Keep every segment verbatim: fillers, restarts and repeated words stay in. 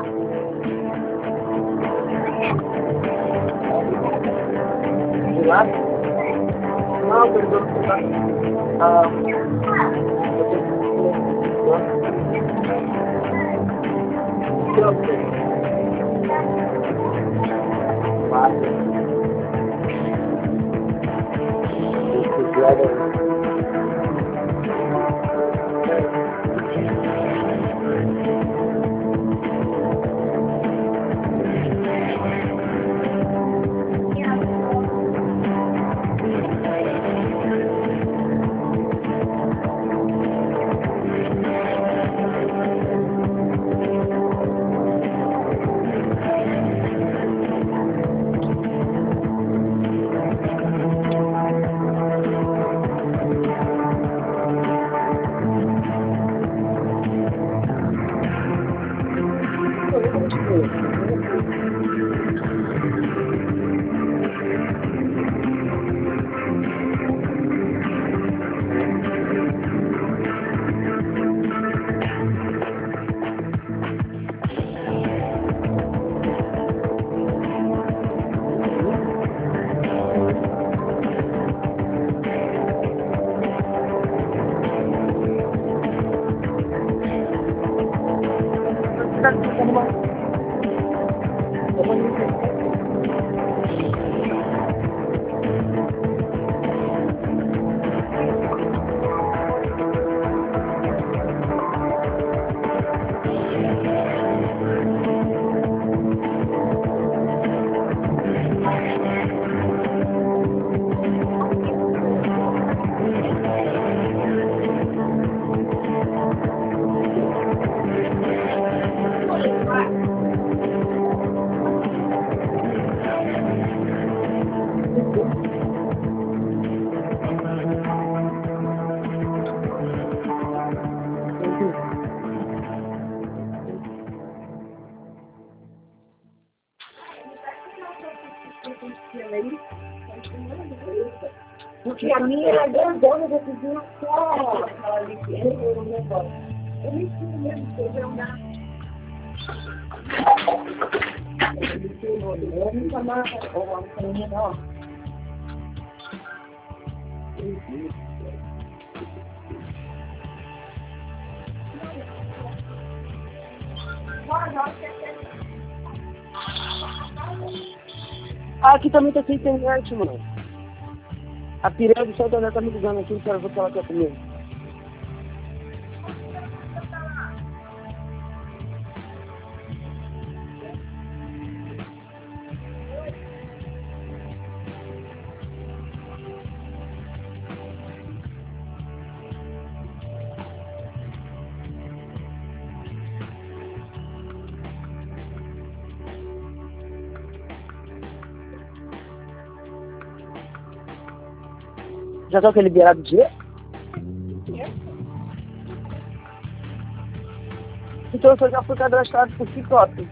De lá? Não, eu tô lá. Ah, eu tenho que eu porque a minha era grandona, eu pedi só aquela ali que eu não lembro. Eu nem tinha mesmo que eu não. Eu nunca mais vou falar não. Ah, aqui também tá sem internet, mano. A piranha do Santo André tá me ligando aqui, quero ver o que ela quer comigo. Já tá aquele liberado de dinheiro? Então eu já fui cadastrado por TikTok.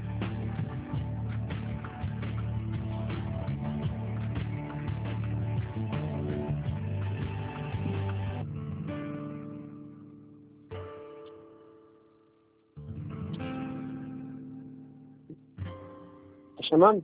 Tá chamando?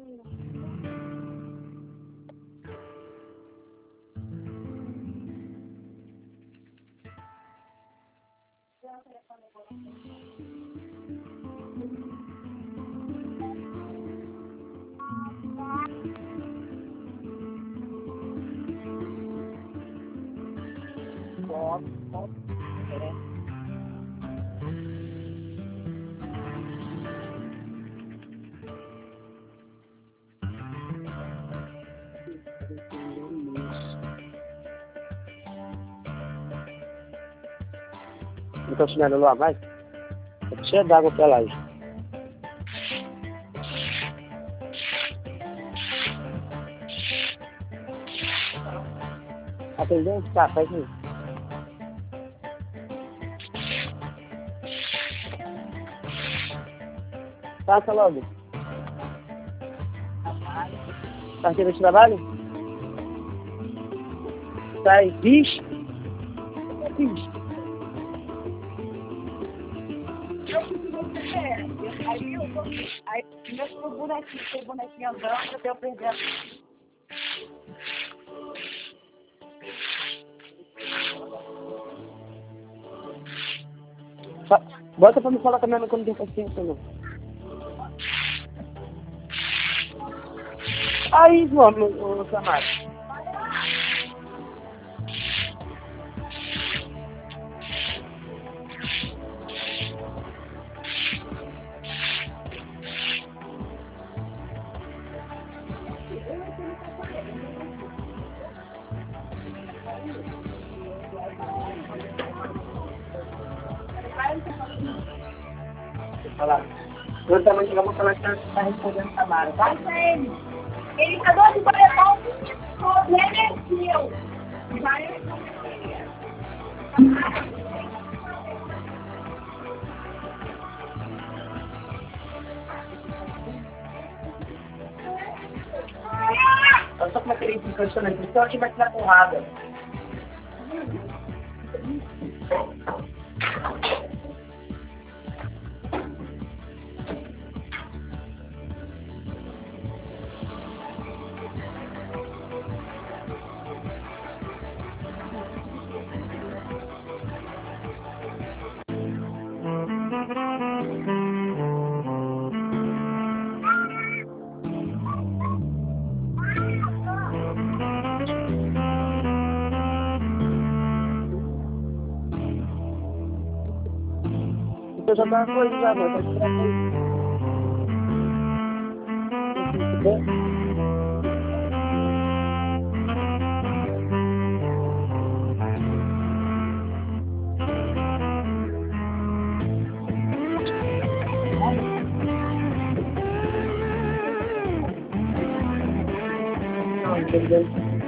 Então, chinelo lá, vai. É cheio d'água pra lá. Atendente? Tá, faz isso. Passa logo. Carteira de trabalho? Sai, bicho. Bicho. É, aí eu vou. Aí meu bonequinho, tem bonequinho andando, até eu perder a. Bota pra me falar também no como tem paciência, não. Aí, João, o Samara. Falar. Eu também chegamos a falar que está respondendo a Samara, tá? Vai ele. Ele acabou de coletar um problema é seu. Vai ele. Eu só como é que ele fica chorando, então que vai te dar porrada. Eu já tava coisa já, mas vai tirar coisa. Não, entendeu?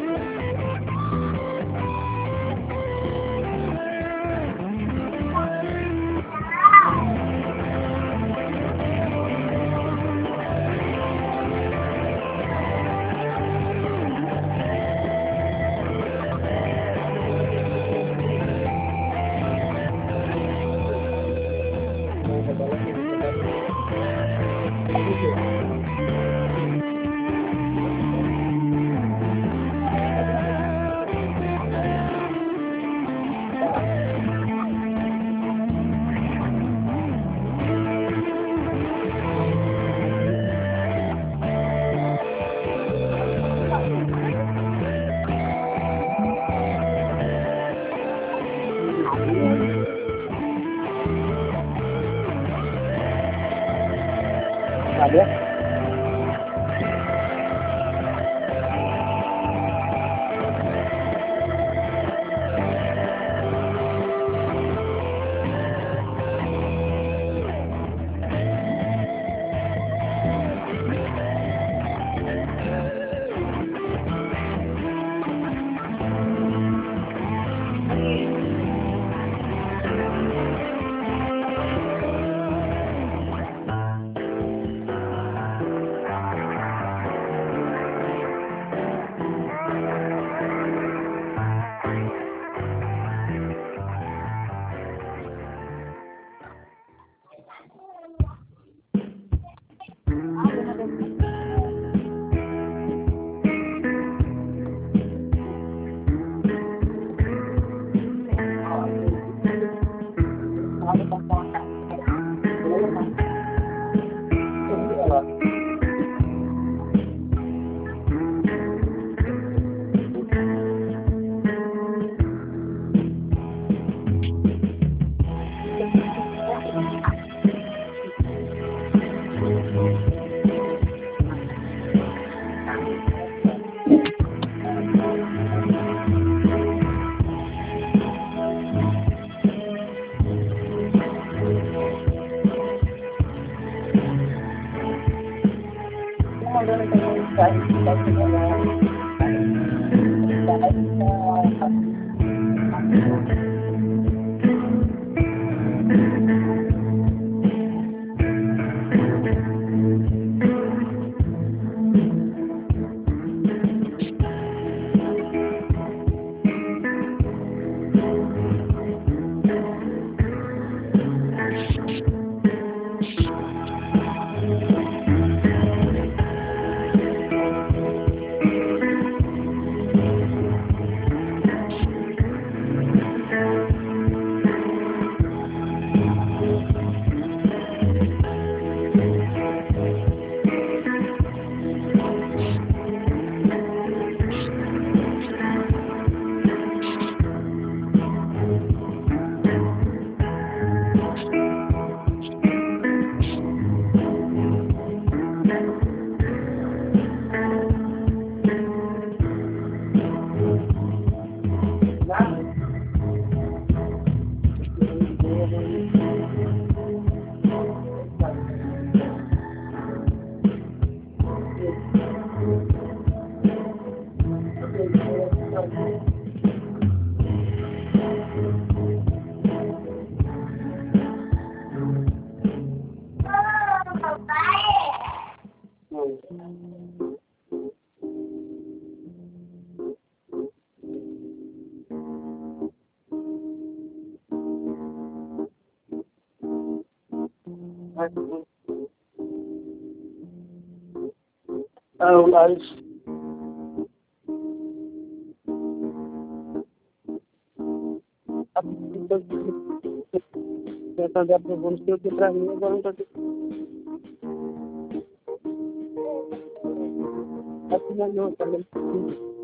Cadê? Mandando também mensagem que está chegando. Oh, guys. Saya dapat bonus kita ini baru tadi. Aku nak tahu